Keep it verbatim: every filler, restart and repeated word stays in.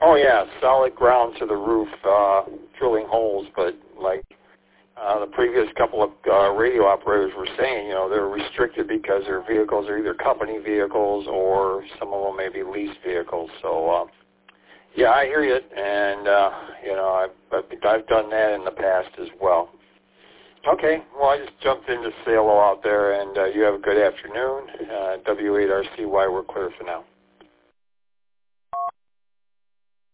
Oh, yeah, solid ground to the roof, uh, drilling holes, but like uh, the previous couple of uh, radio operators were saying, you know, they're restricted because their vehicles are either company vehicles or some of them may be leased vehicles. So, uh, yeah, I hear you, and, uh, you know, I've, I've done that in the past as well. Okay, well, I just jumped in to say hello out there, and uh, you have a good afternoon. Uh, W eight R C Y, we're clear for now.